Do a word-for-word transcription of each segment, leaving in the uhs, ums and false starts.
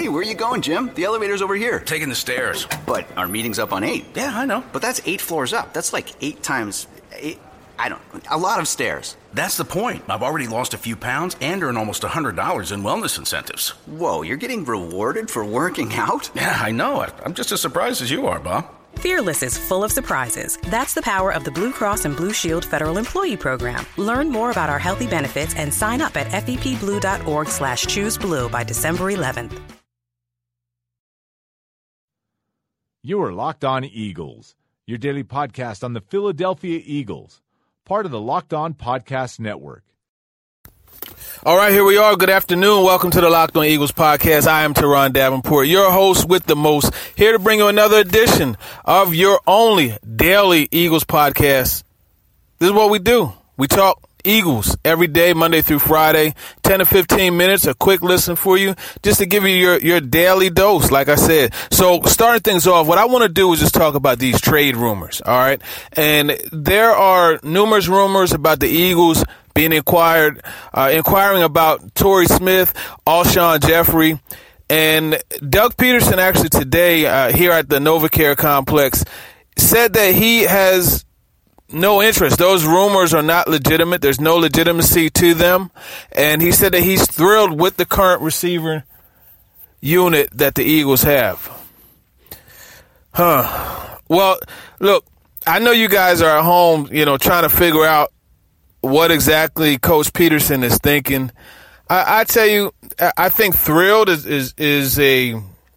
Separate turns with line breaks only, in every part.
Hey, where are you going, Jim? The elevator's over here.
Taking the stairs.
But our meeting's up on eight.
Yeah, I know.
But that's eight floors up. That's like eight times eight. I don't. A lot of stairs.
That's the point. I've already lost a few pounds and earned almost one hundred dollars in wellness incentives.
Whoa, you're getting rewarded for working out?
Yeah, I know. I'm just as surprised as you are, Bob.
Fearless is full of surprises. That's the power of the Blue Cross and Blue Shield Federal Employee Program. Learn more about our healthy benefits and sign up at fepblue.org slash choose blue by December eleventh.
You are Locked On Eagles, your daily podcast on the Philadelphia Eagles, part of the Locked On Podcast Network.
All right, here we are. Good afternoon. Welcome to the Locked On Eagles podcast. I am Teron Davenport, your host with the most, here to bring you another edition of your only daily Eagles podcast. This is what we do. We talk Eagles every day, Monday through Friday, ten to fifteen minutes, a quick listen for you, just to give you your, your daily dose, like I said. So starting things off, what I want to do is just talk about these trade rumors, all right? And there are numerous rumors about the Eagles being inquired, uh, inquiring about Torrey Smith, Alshon Jeffrey, and Doug Peterson actually today uh, here at the NovaCare Complex said that he has no interest. Those rumors are not legitimate. There's no legitimacy to them. And he said that he's thrilled with the current receiver unit that the Eagles have. Huh. Well, look, I know you guys are at home, you know, trying to figure out what exactly Coach Peterson is thinking. I, I tell you, I think thrilled is, is, is a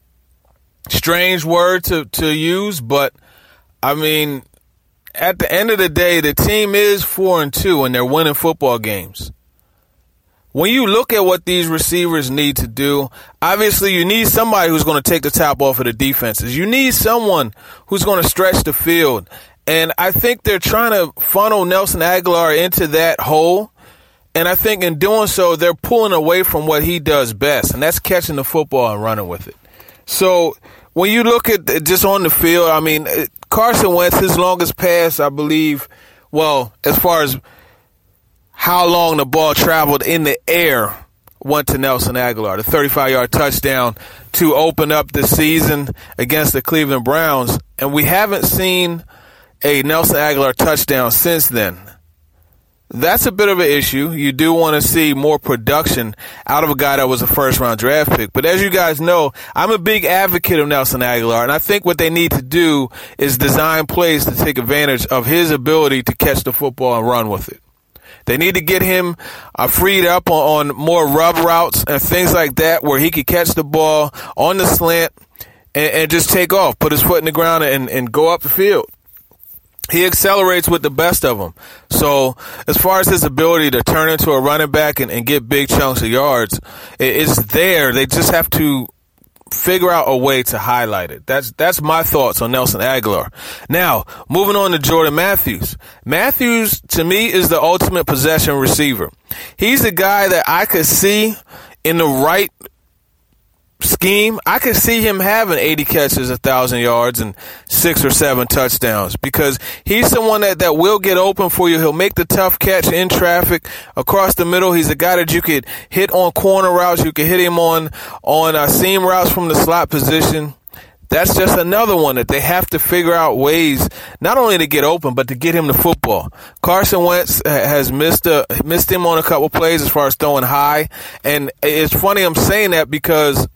strange word to, to use, but I mean, at the end of the day, the team is four and two and they're winning football games. When you look at what these receivers need to do, obviously you need somebody who's going to take the top off of the defenses. You need someone who's going to stretch the field. And I think they're trying to funnel Nelson Agholor into that hole. And I think in doing so, they're pulling away from what he does best, and that's catching the football and running with it. So when you look at just on the field, I mean, Carson Wentz, his longest pass, I believe, well, as far as how long the ball traveled in the air, went to Nelson Agholor, the thirty-five-yard touchdown to open up the season against the Cleveland Browns. And we haven't seen a Nelson Agholor touchdown since then. That's a bit of an issue. You do want to see more production out of a guy that was a first-round draft pick. But as you guys know, I'm a big advocate of Nelson Agholor, and I think what they need to do is design plays to take advantage of his ability to catch the football and run with it. They need to get him uh, freed up on, on more rub routes and things like that where he could catch the ball on the slant and, and just take off, put his foot in the ground and, and go up the field. He accelerates with the best of them. So as far as his ability to turn into a running back and, and get big chunks of yards, it, it's there. They just have to figure out a way to highlight it. That's that's my thoughts on Nelson Agholor. Now, moving on to Jordan Matthews. Matthews, to me, is the ultimate possession receiver. He's the guy that I could see in the right scheme. I could see him having eighty catches, one thousand yards, and six or seven touchdowns because he's someone that, that will get open for you. He'll make the tough catch in traffic across the middle. He's a guy that you could hit on corner routes. You could hit him on, on uh, seam routes from the slot position. That's just another one that they have to figure out ways not only to get open, but to get him the football. Carson Wentz has missed a, missed him on a couple plays as far as throwing high. And it's funny I'm saying that because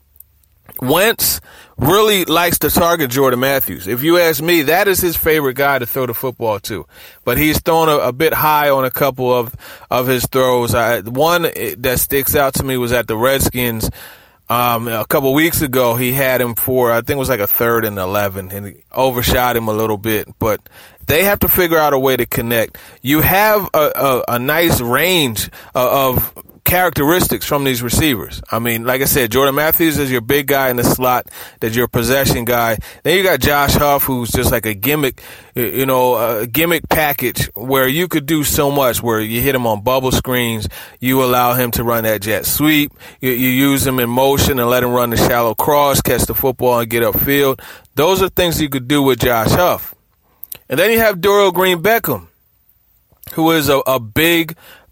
Wentz really likes to target Jordan Matthews. If you ask me, that is his favorite guy to throw the football to. But he's thrown a, a bit high on a couple of, of his throws. I, one that sticks out to me was at the Redskins um, a couple weeks ago. He had him for, I think it was like a third and eleven, and he overshot him a little bit. But they have to figure out a way to connect. You have a, a, a nice range of characteristics from these receivers. I mean, like I said, Jordan Matthews is your big guy in the slot, that's your possession guy. Then you got Josh Huff, who's just like a gimmick, you know, a gimmick package where you could do so much, where you hit him on bubble screens, you allow him to run that jet sweep, you, you use him in motion and let him run the shallow cross, catch the football and get upfield. Those are things you could do with Josh Huff. And then you have Dorial Green Beckham, who is a, a big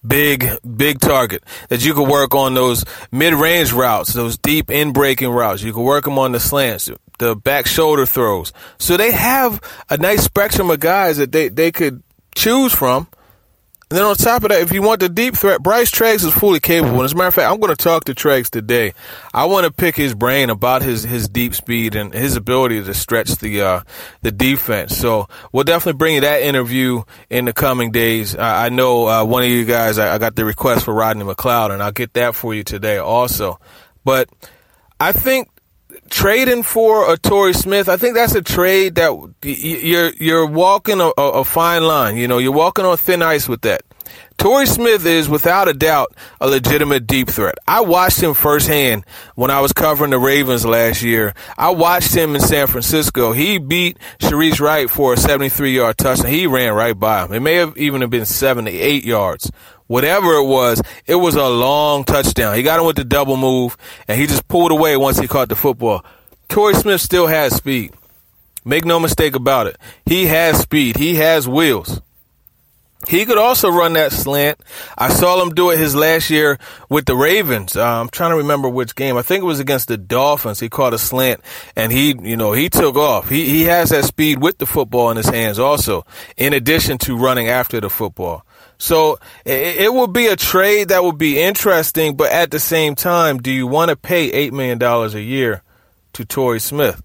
big, big target, that you could work on those mid-range routes, those deep in-breaking routes. You could work them on the slants, the back shoulder throws. So they have a nice spectrum of guys that they, they could choose from. And then on top of that, if you want the deep threat, Bryce Treggs is fully capable. And as a matter of fact, I'm going to talk to Treggs today. I want to pick his brain about his, his deep speed and his ability to stretch the uh, the defense. So we'll definitely bring you that interview in the coming days. I, I know uh, one of you guys, I, I got the request for Rodney McLeod, and I'll get that for you today also. But I think trading for a Torrey Smith, I think that's a trade that you're you're walking a, a fine line. You know, you're walking on thin ice with that. Torrey Smith is, without a doubt, a legitimate deep threat. I watched him firsthand when I was covering the Ravens last year. I watched him in San Francisco. He beat Sharice Wright for a seventy-three-yard touchdown. He ran right by him. It may have even have been seventy-eight yards. Whatever it was, it was a long touchdown. He got him with the double move, and he just pulled away once he caught the football. Torrey Smith still has speed. Make no mistake about it. He has speed. He has wheels. He could also run that slant. I saw him do it his last year with the Ravens. Uh, I'm trying to remember which game. I think it was against the Dolphins. He caught a slant, and he, you know, he took off. He he has that speed with the football in his hands also, in addition to running after the football. So it, it would be a trade that would be interesting, but at the same time, do you want to pay eight million dollars a year to Torrey Smith?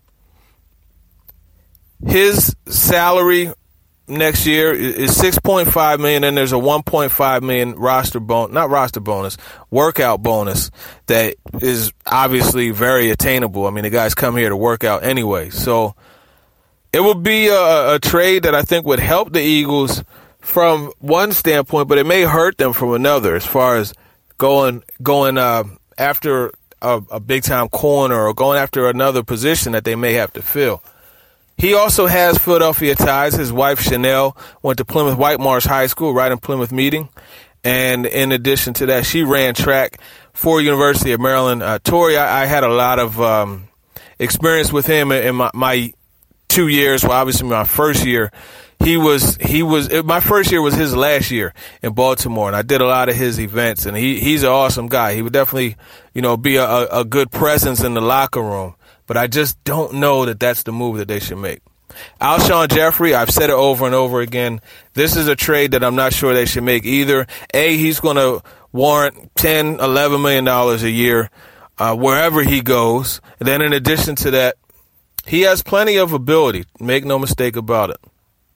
His salary next year is six point five million dollars, and there's a one point five million dollars roster bon- not roster bonus, workout bonus that is obviously very attainable. I mean, the guys come here to work out anyway. So it would be a, a trade that I think would help the Eagles from one standpoint, but it may hurt them from another as far as going going uh, after a, a big-time corner or going after another position that they may have to fill. He also has Philadelphia ties. His wife, Chanel, went to Plymouth White Marsh High School right in Plymouth Meeting. And in addition to that, she ran track for University of Maryland. Uh, Torrey, I, I had a lot of um, experience with him in, in my, my two years. Well, obviously my first year. He was, he was, my first year was his last year in Baltimore, and I did a lot of his events, and he, he's an awesome guy. He would definitely, you know, be a, a good presence in the locker room. But I just don't know that that's the move that they should make. Alshon Jeffrey, I've said it over and over again. This is a trade that I'm not sure they should make either. A, he's going to warrant ten, eleven million dollars a year uh, wherever he goes. And then in addition to that, he has plenty of ability. Make no mistake about it.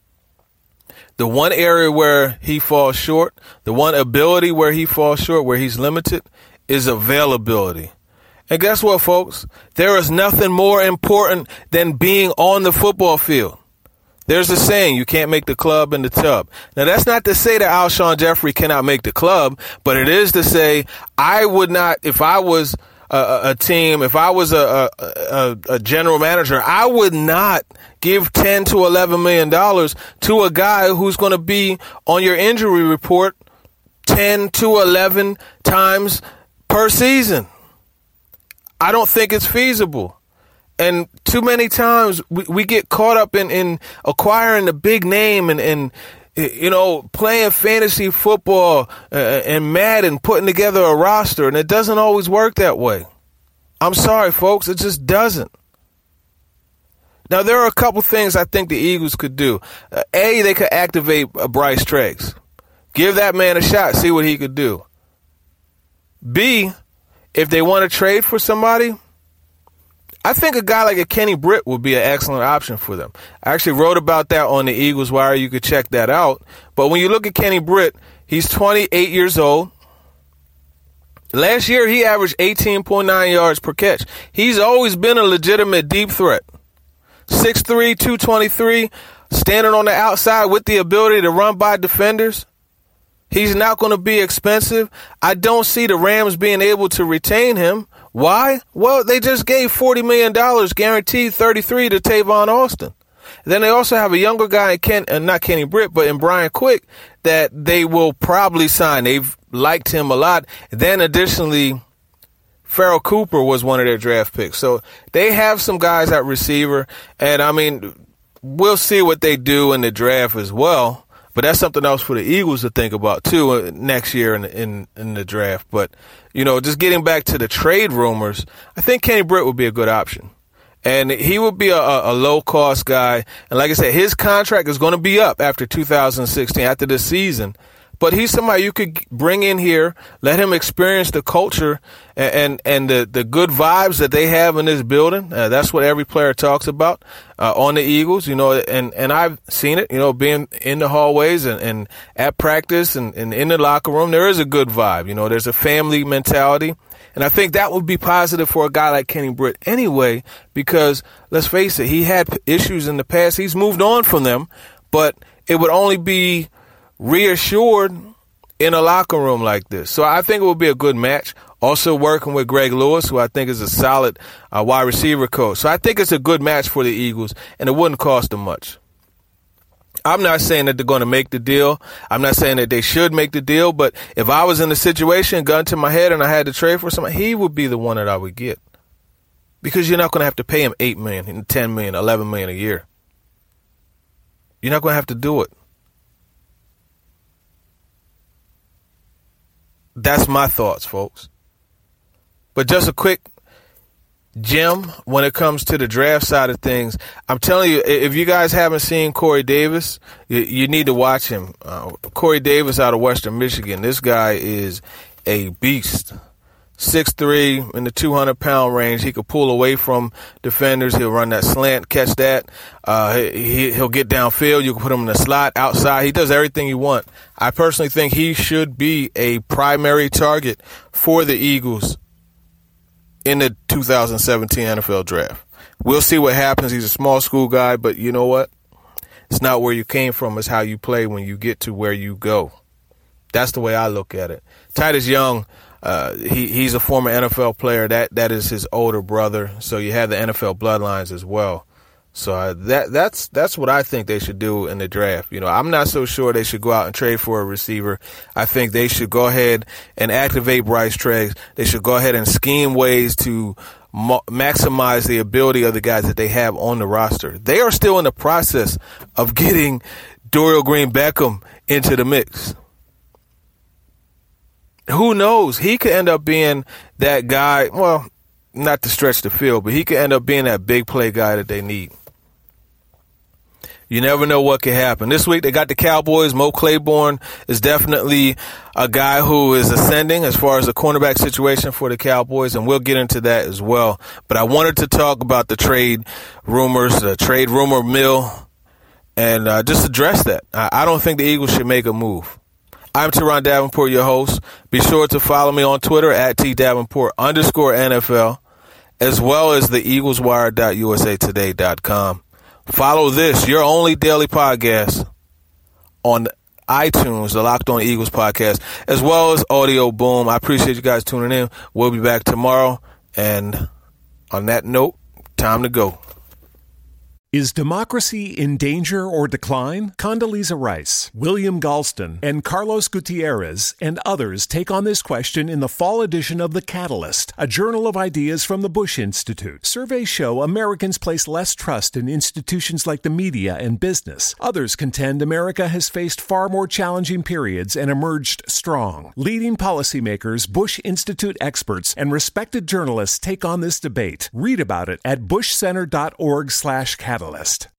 The one area where he falls short, the one ability where he falls short, where he's limited, is availability. And guess what, folks? There is nothing more important than being on the football field. There's a saying, you can't make the club in the tub. Now, that's not to say that Alshon Jeffrey cannot make the club, but it is to say I would not, if I was a, a team, if I was a, a, a general manager, I would not give ten to eleven million dollars to a guy who's going to be on your injury report ten to eleven times per season. I don't think it's feasible. And too many times we, we get caught up in, in acquiring the big name and, and, you know, playing fantasy football uh, and Madden, putting together a roster, and it doesn't always work that way. I'm sorry, folks. It just doesn't. Now, there are a couple things I think the Eagles could do. Uh, A, they could activate uh, Bryce Treggs. Give that man a shot, see what he could do. B, if they want to trade for somebody, I think a guy like a Kenny Britt would be an excellent option for them. I actually wrote about that on the Eagles Wire. You could check that out. But when you look at Kenny Britt, he's twenty-eight years old. Last year, he averaged eighteen point nine yards per catch. He's always been a legitimate deep threat. six three, two twenty-three, standing on the outside with the ability to run by defenders. He's not going to be expensive. I don't see the Rams being able to retain him. Why? Well, they just gave forty million dollars guaranteed thirty-three to Tavon Austin. Then they also have a younger guy, in Ken, uh, not Kenny Britt, but in Brian Quick, that they will probably sign. They've liked him a lot. Then additionally, Farrell Cooper was one of their draft picks. So they have some guys at receiver. And, I mean, we'll see what they do in the draft as well. But that's something else for the Eagles to think about, too, next year in, in, in the draft. But, you know, just getting back to the trade rumors, I think Kenny Britt would be a good option. And he would be a, a low-cost guy. And like I said, his contract is going to be up after two thousand sixteen, after this season. But he's somebody you could bring in here, let him experience the culture and and, and the, the good vibes that they have in this building. Uh, that's what every player talks about uh, on the Eagles, you know, and, and I've seen it, you know, being in the hallways and, and at practice and, and in the locker room. There is a good vibe. You know, there's a family mentality. And I think that would be positive for a guy like Kenny Britt anyway, because let's face it, he had issues in the past. He's moved on from them, but it would only be reassured in a locker room like this. So I think it would be a good match. Also working with Greg Lewis, who I think is a solid uh, wide receiver coach. So I think it's a good match for the Eagles, and it wouldn't cost them much. I'm not saying that they're going to make the deal. I'm not saying that they should make the deal, but if I was in the situation, gun to my head, and I had to trade for somebody, he would be the one that I would get. Because you're not going to have to pay him eight million dollars, ten million dollars, eleven million dollars a year. You're not going to have to do it. That's my thoughts, folks. But just a quick gem when it comes to the draft side of things. I'm telling you, if you guys haven't seen Corey Davis, you, you need to watch him. Uh, Corey Davis out of Western Michigan. This guy is a beast. six three in the two hundred pound range. He could pull away from defenders. He'll run that slant, catch that. Uh, he, he'll get downfield. You can put him in the slot, outside. He does everything you want. I personally think he should be a primary target for the Eagles in the two thousand seventeen N F L draft. We'll see what happens. He's a small school guy, but you know what? It's not where you came from. It's how you play when you get to where you go. That's the way I look at it. Titus Young, uh, he, he's a former N F L player. That That is his older brother. So you have the N F L bloodlines as well. So uh, that that's that's what I think they should do in the draft. You know, I'm not so sure they should go out and trade for a receiver. I think they should go ahead and activate Bryce Treggs. They should go ahead and scheme ways to mo- maximize the ability of the guys that they have on the roster. They are still in the process of getting Dorial Green-Beckham into the mix. Who knows? He could end up being that guy. Well, not to stretch the field, but he could end up being that big play guy that they need. You never know what could happen. This week they got the Cowboys. Mo Claiborne is definitely a guy who is ascending as far as the cornerback situation for the Cowboys, and we'll get into that as well. But I wanted to talk about the trade rumors, the trade rumor mill, and uh, just address that. I, I don't think the Eagles should make a move. I'm Teron Davenport, your host. Be sure to follow me on Twitter at tdavenport underscore NFL, as well as the eagles wire dot u s a today dot com. Follow this, your only daily podcast on iTunes, the Locked On Eagles podcast, as well as Audio Boom. I appreciate you guys tuning in. We'll be back tomorrow. And on that note, time to go.
Is democracy in danger or decline? Condoleezza Rice, William Galston, and Carlos Gutierrez and others take on this question in the fall edition of The Catalyst, a journal of ideas from the Bush Institute. Surveys show Americans place less trust in institutions like the media and business. Others contend America has faced far more challenging periods and emerged strong. Leading policymakers, Bush Institute experts, and respected journalists take on this debate. Read about it at bushcenter dot org slash catalyst.